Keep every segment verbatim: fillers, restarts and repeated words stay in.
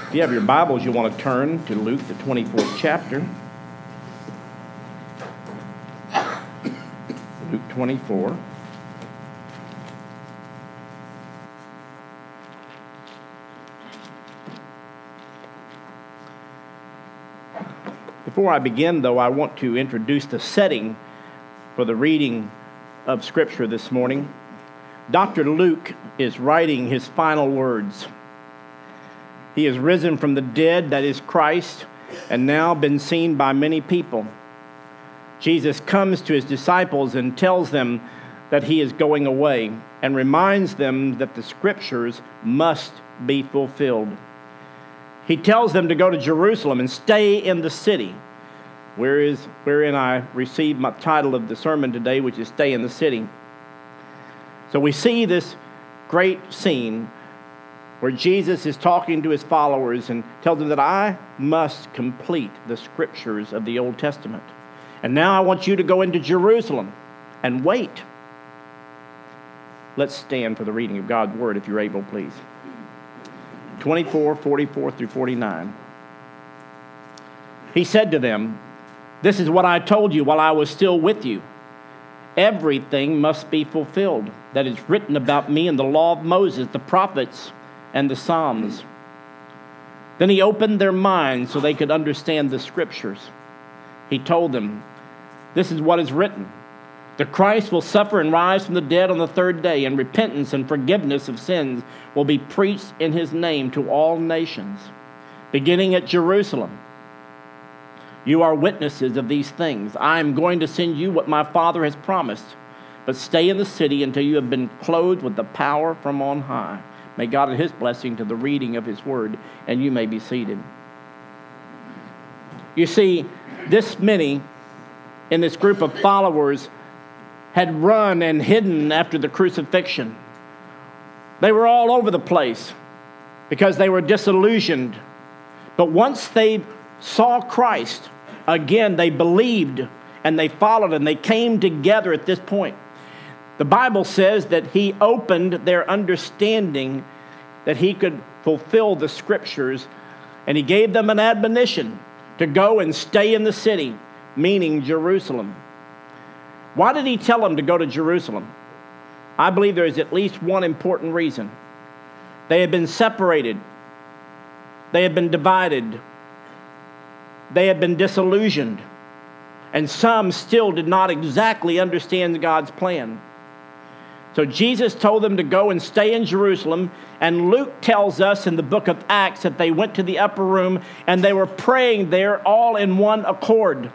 If you have your Bibles, you want to turn to Luke, the twenty-fourth chapter. Luke twenty-four. Before I begin, though, I want to introduce the setting for the reading of Scripture this morning. Doctor Luke is writing his final words. He is risen from the dead, that is Christ, and now been seen by many people. Jesus comes to his disciples and tells them that he is going away and reminds them that the Scriptures must be fulfilled. He tells them to go to Jerusalem and stay in the city, where is, wherein I received my title of the sermon today, which is Stay in the City. So we see this great scene where Jesus is talking to his followers and tells them that I must complete the Scriptures of the Old Testament. And now I want you to go into Jerusalem and wait. Let's stand for the reading of God's Word, if you're able, please. twenty-four, forty-four through forty-nine. He said to them, "This is what I told you while I was still with you. Everything must be fulfilled that is written about me in the law of Moses, the prophets, and the Psalms." Then he opened their minds so they could understand the Scriptures. He told them, "This is what is written. The Christ will suffer and rise from the dead on the third day, and repentance and forgiveness of sins will be preached in his name to all nations, beginning at Jerusalem. You are witnesses of these things. I am going to send you what my Father has promised, but stay in the city until you have been clothed with the power from on high." May God add his blessing to the reading of his word, and you may be seated. You see, this many in this group of followers had run and hidden after the crucifixion. They were all over the place because they were disillusioned. But once they saw Christ, again, they believed and they followed and they came together at this point. The Bible says that he opened their understanding that he could fulfill the Scriptures, and he gave them an admonition to go and stay in the city, meaning Jerusalem. Why did he tell them to go to Jerusalem? I believe there is at least one important reason. They had been separated. They had been divided. They had been disillusioned. And some still did not exactly understand God's plan. So Jesus told them to go and stay in Jerusalem, and Luke tells us in the book of Acts that they went to the upper room and they were praying there all in one accord.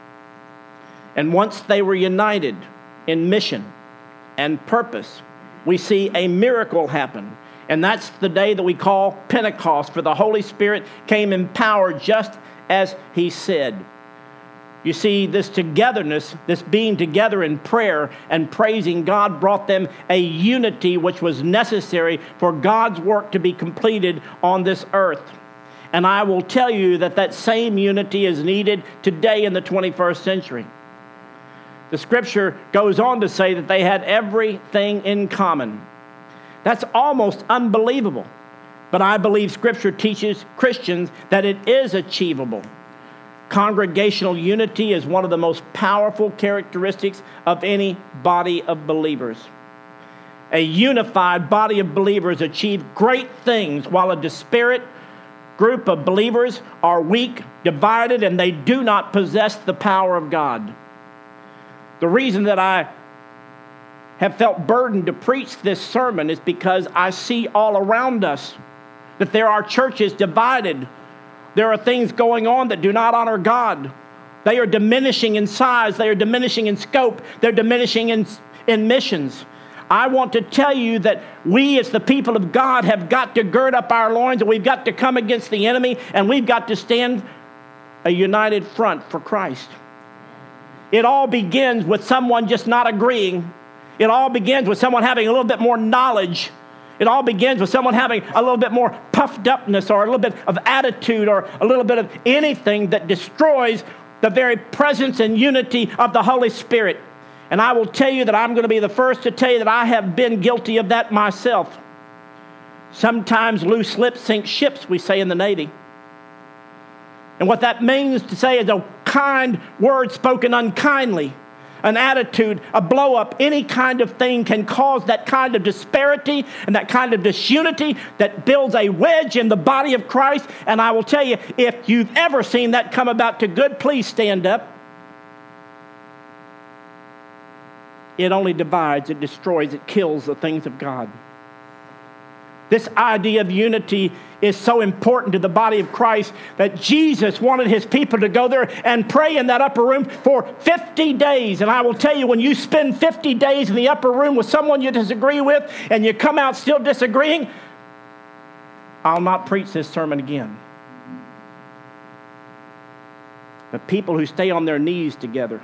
And once they were united in mission and purpose, we see a miracle happen. And that's the day that we call Pentecost, for the Holy Spirit came in power just as he said. You see, this togetherness, this being together in prayer and praising God, brought them a unity which was necessary for God's work to be completed on this earth. And I will tell you that that same unity is needed today in the twenty-first century. The Scripture goes on to say that they had everything in common. That's almost unbelievable. But I believe Scripture teaches Christians that it is achievable. Congregational unity is one of the most powerful characteristics of any body of believers. A unified body of believers achieve great things, while a disparate group of believers are weak, divided, and they do not possess the power of God. The reason that I have felt burdened to preach this sermon is because I see all around us that there are churches divided. There are things going on that do not honor God. They are diminishing in size. They are diminishing in scope. They're diminishing in, in missions. I want to tell you that we as the people of God have got to gird up our loins, and we've got to come against the enemy, and we've got to stand a united front for Christ. It all begins with someone just not agreeing. It all begins with someone having a little bit more knowledge. It all begins with someone having a little bit more puffed upness, or a little bit of attitude, or a little bit of anything that destroys the very presence and unity of the Holy Spirit. And I will tell you that I'm going to be the first to tell you that I have been guilty of that myself. Sometimes loose lips sink ships, we say in the Navy. And what that means to say is a kind word spoken unkindly, an attitude, a blow up, any kind of thing can cause that kind of disparity and that kind of disunity that builds a wedge in the body of Christ. And I will tell you, if you've ever seen that come about to good, please stand up. It only divides, it destroys, it kills the things of God. This idea of unity is so important to the body of Christ that Jesus wanted his people to go there and pray in that upper room for fifty days. And I will tell you, when you spend fifty days in the upper room with someone you disagree with and you come out still disagreeing, I'll not preach this sermon again. But people who stay on their knees together,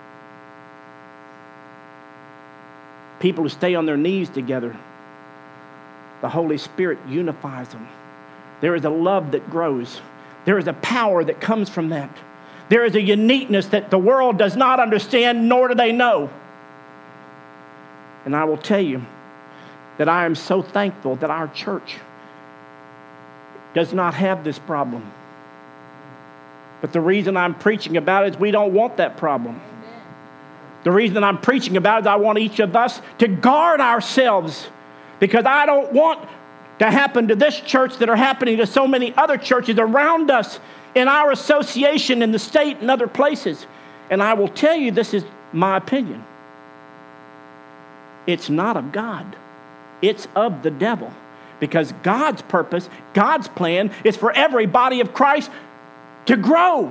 people who stay on their knees together, the Holy Spirit unifies them. There is a love that grows. There is a power that comes from that. There is a uniqueness that the world does not understand, nor do they know. And I will tell you that I am so thankful that our church does not have this problem. But the reason I'm preaching about it is we don't want that problem. The reason that I'm preaching about it is I want each of us to guard ourselves, because I don't want to happen to this church that are happening to so many other churches around us in our association in the state and other places. And I will tell you, this is my opinion. It's not of God. It's of the devil. Because God's purpose, God's plan is for every body of Christ to grow.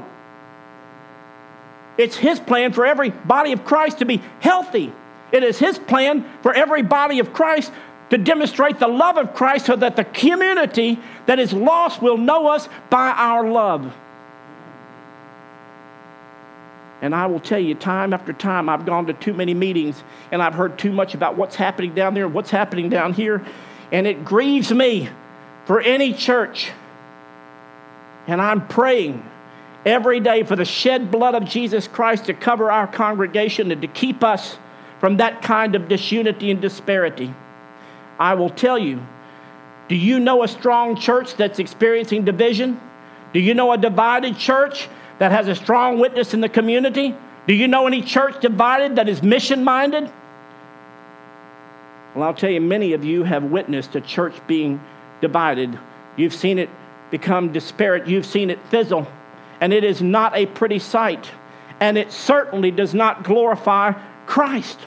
It's his plan for every body of Christ to be healthy. It is his plan for every body of Christ to demonstrate the love of Christ so that the community that is lost will know us by our love. And I will tell you, time after time, I've gone to too many meetings and I've heard too much about what's happening down there, what's happening down here, and it grieves me for any church. And I'm praying every day for the shed blood of Jesus Christ to cover our congregation and to keep us from that kind of disunity and disparity. I will tell you, do you know a strong church that's experiencing division? Do you know a divided church that has a strong witness in the community? Do you know any church divided that is mission-minded? Well, I'll tell you, many of you have witnessed a church being divided. You've seen it become disparate. You've seen it fizzle. And it is not a pretty sight. And it certainly does not glorify Christ.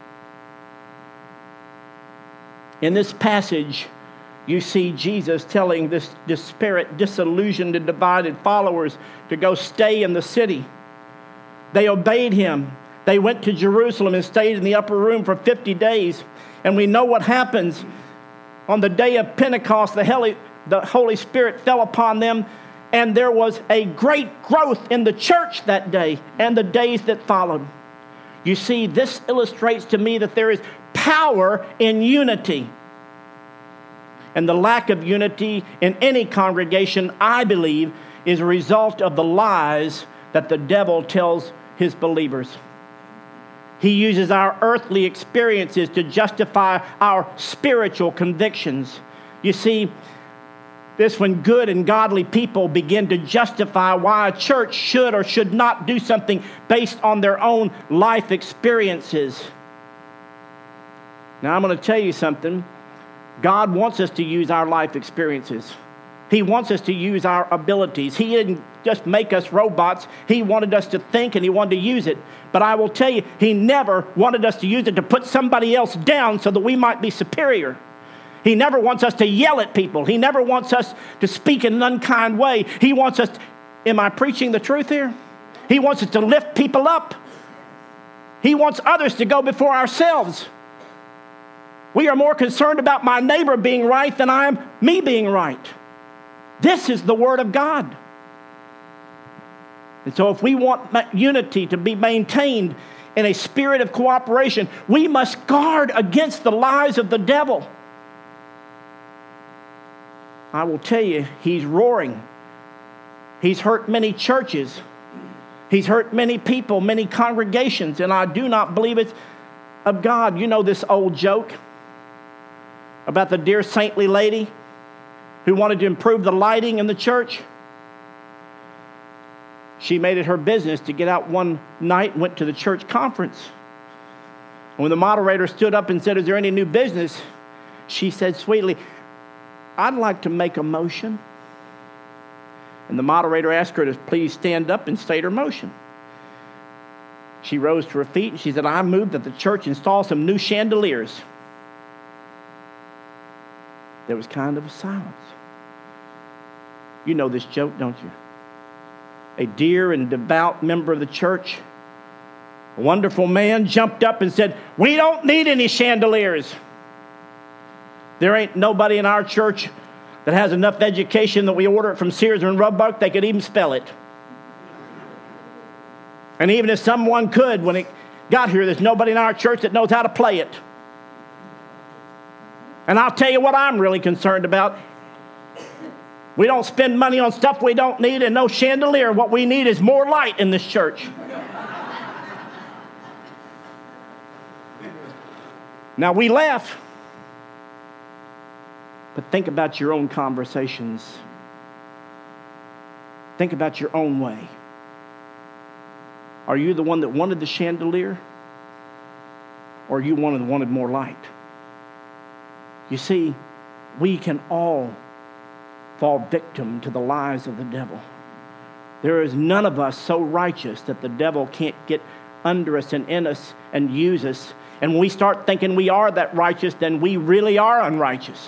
In this passage, you see Jesus telling this disparate, disillusioned, and divided followers to go stay in the city. They obeyed him. They went to Jerusalem and stayed in the upper room for fifty days. And we know what happens. On the day of Pentecost, the Holy, the Holy Spirit fell upon them, and there was a great growth in the church that day and the days that followed. You see, this illustrates to me that there is power in unity. And the lack of unity in any congregation, I believe, is a result of the lies that the devil tells his believers. He uses our earthly experiences to justify our spiritual convictions. You see, this when good and godly people begin to justify why a church should or should not do something based on their own life experiences. Now, I'm going to tell you something. God wants us to use our life experiences. He wants us to use our abilities. He didn't just make us robots. He wanted us to think, and he wanted to use it. But I will tell you, he never wanted us to use it to put somebody else down so that we might be superior. He never wants us to yell at people. He never wants us to speak in an unkind way. He wants us, to, am I preaching the truth here? He wants us to lift people up. He wants others to go before ourselves. We are more concerned about my neighbor being right than I am me being right. This is the Word of God. And so if we want unity to be maintained in a spirit of cooperation, we must guard against the lies of the devil. I will tell you, he's roaring. He's hurt many churches. He's hurt many people, many congregations, and I do not believe it's of God. You know this old joke about the dear saintly lady who wanted to improve the lighting in the church. She made it her business to get out one night and went to the church conference. When the moderator stood up and said, "Is there any new business?" she said sweetly, "I'd like to make a motion." And the moderator asked her to please stand up and state her motion. She rose to her feet and she said, "I move that the church install some new chandeliers." There was kind of a silence. You know this joke, don't you? A dear and devout member of the church, a wonderful man, jumped up and said, "We don't need any chandeliers. There ain't nobody in our church that has enough education that we order it from Sears and Roebuck, they could even spell it. And even if someone could, when it got here, there's nobody in our church that knows how to play it. And I'll tell you what I'm really concerned about. We don't spend money on stuff we don't need and no chandelier. What we need is more light in this church." Now we laugh, but think about your own conversations. Think about your own way. Are you the one that wanted the chandelier? Or are you one that wanted more light? You see, we can all fall victim to the lies of the devil. There is none of us so righteous that the devil can't get under us and in us and use us. And when we start thinking we are that righteous, then we really are unrighteous.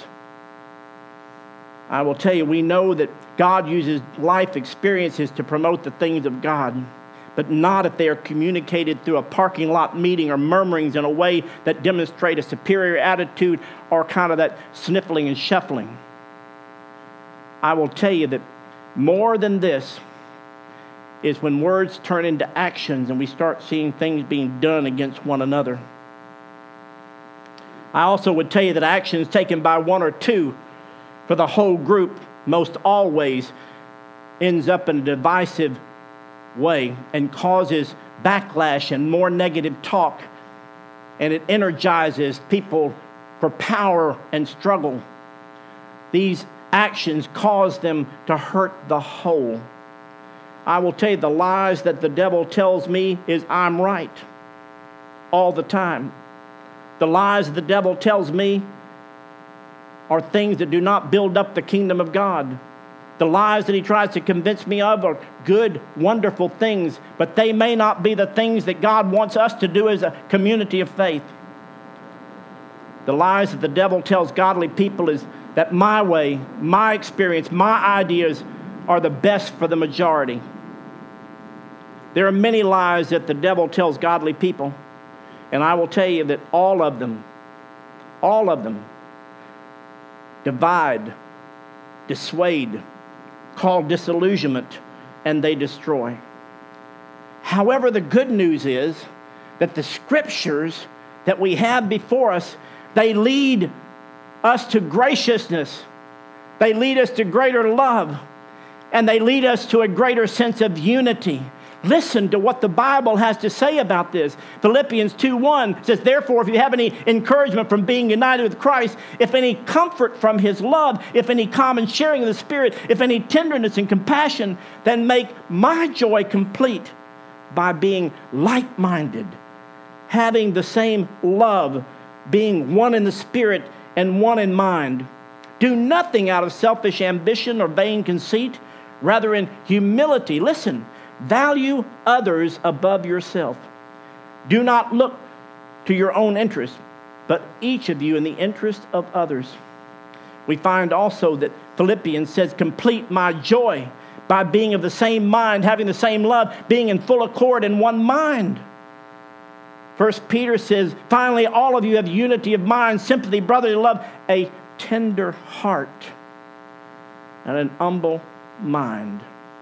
I will tell you, we know that God uses life experiences to promote the things of God, but not if they are communicated through a parking lot meeting or murmurings in a way that demonstrate a superior attitude or kind of that sniffling and shuffling. I will tell you that more than this is when words turn into actions and we start seeing things being done against one another. I also would tell you that actions taken by one or two for the whole group most always ends up in a divisive way and causes backlash and more negative talk, and it energizes people for power and struggle. These actions cause them to hurt the whole. I will tell you, the lies that the devil tells me is I'm right all the time. The lies the devil tells me are things that do not build up the kingdom of God. The lies that he tries to convince me of are good, wonderful things, but they may not be the things that God wants us to do as a community of faith. The lies that the devil tells godly people is that my way, my experience, my ideas are the best for the majority. There are many lies that the devil tells godly people, and I will tell you that all of them, all of them, divide, dissuade, call disillusionment, and they destroy. However, the good news is that the scriptures that we have before us, they lead us to graciousness. They lead us to greater love, and they lead us to a greater sense of unity. Listen to what the Bible has to say about this. Philippians two one says, "Therefore, if you have any encouragement from being united with Christ, if any comfort from his love, if any common sharing of the Spirit, if any tenderness and compassion, then make my joy complete by being like-minded, having the same love, being one in the Spirit and one in mind. Do nothing out of selfish ambition or vain conceit, rather in humility." Listen. "Value others above yourself. Do not look to your own interest, but each of you in the interest of others." We find also that Philippians says, "Complete my joy by being of the same mind, having the same love, being in full accord in one mind." First Peter says, "Finally, all of you have unity of mind, sympathy, brotherly love, a tender heart, and an humble mind."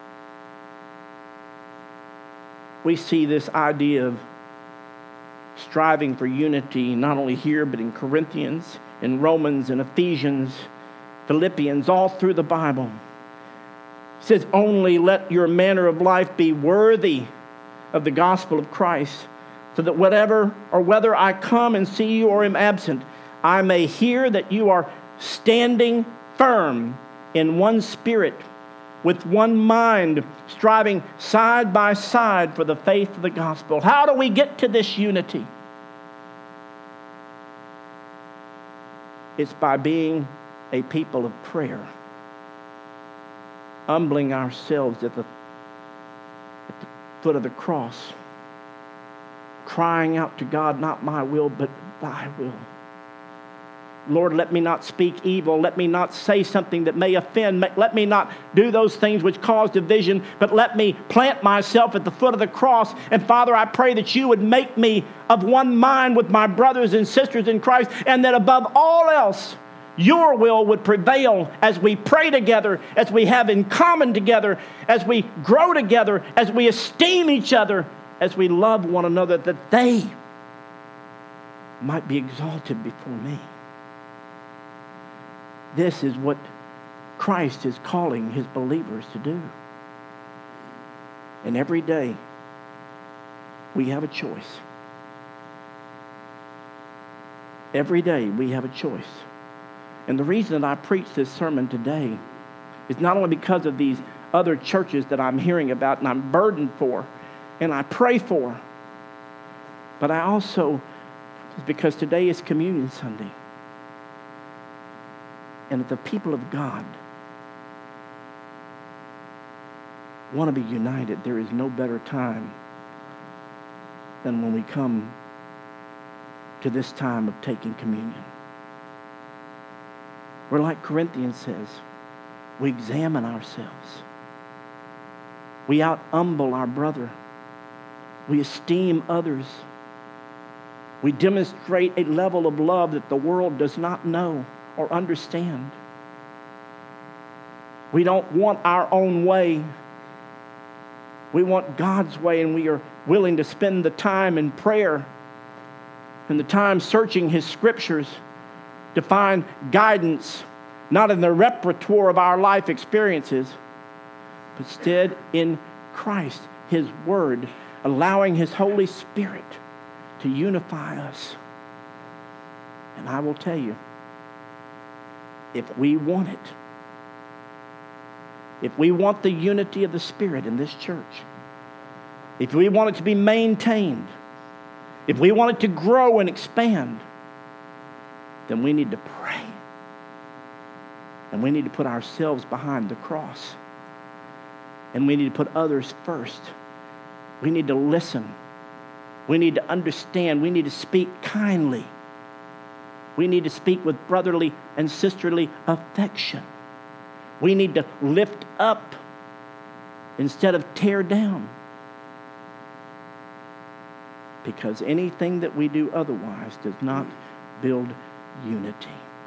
We see this idea of striving for unity not only here, but in Corinthians, in Romans, in Ephesians, Philippians, all through the Bible. It says, "Only let your manner of life be worthy of the gospel of Christ, so that whatever or whether I come and see you or am absent, I may hear that you are standing firm in one spirit, with one mind, striving side by side for the faith of the gospel. How do we get to this unity? It's by being a people of prayer, humbling ourselves at the, at the foot of the cross, crying out to God, not my will, but thy will. Lord, let me not speak evil. Let me not say something that may offend. Let me not do those things which cause division, but let me plant myself at the foot of the cross. And Father, I pray that you would make me of one mind with my brothers and sisters in Christ, and that above all else, your will would prevail as we pray together, as we have in common together, as we grow together, as we esteem each other, as we love one another, that they might be exalted before me. This is what Christ is calling his believers to do. And every day, we have a choice. Every day, we have a choice. And the reason that I preach this sermon today is not only because of these other churches that I'm hearing about and I'm burdened for and I pray for, but I also, because today is Communion Sunday. And if the people of God want to be united, there is no better time than when we come to this time of taking communion. We're like Corinthians says, we examine ourselves. We out-humble our brother. We esteem others. We demonstrate a level of love that the world does not know or understand. We don't want our own way. We want God's way, and we are willing to spend the time in prayer and the time searching his scriptures to find guidance, not in the repertoire of our life experiences, but instead in Christ, his word, allowing his Holy Spirit to unify us. And I will tell you, if we want it, if we want the unity of the Spirit in this church, if we want it to be maintained, if we want it to grow and expand, then we need to pray. And we need to put ourselves behind the cross. And we need to put others first. We need to listen. We need to understand. We need to speak kindly. We need to speak with brotherly and sisterly affection. We need to lift up instead of tear down. Because anything that we do otherwise does not build unity.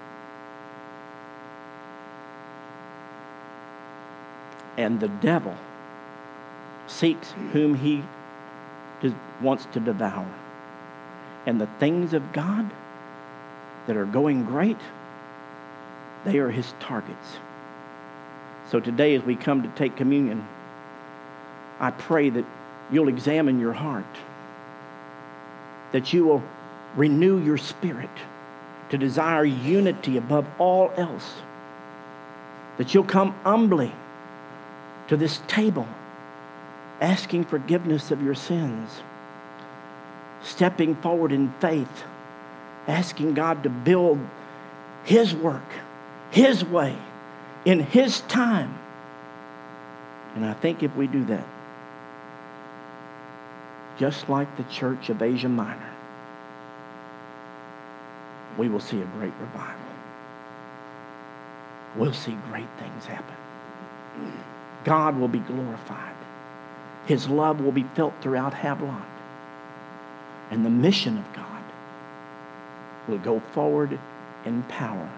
And the devil seeks whom he wants to devour. And the things of God that are going great, they are his targets. So today, as we come to take communion, I pray that you'll examine your heart, that you will renew your spirit to desire unity above all else, that you'll come humbly to this table, asking forgiveness of your sins, stepping forward in faith, asking God to build his work, his way, in his time. And I think if we do that, just like the church of Asia Minor, we will see a great revival. We'll see great things happen. God will be glorified. His love will be felt throughout Haviland. And the mission of God will go forward in power.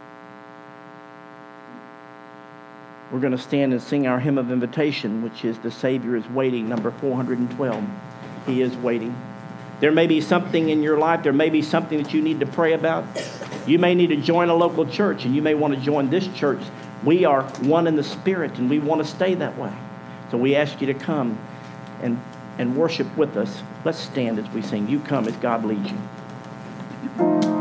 We're going to stand and sing our hymn of invitation, which is "The Savior is Waiting," number four hundred twelve. He is waiting. There may be something in your life, there may be something that you need to pray about. You may need to join a local church, and you may want to join this church. We are one in the Spirit, and we want to stay that way. So we ask you to come and, and worship with us. Let's stand as we sing. You come as God leads you.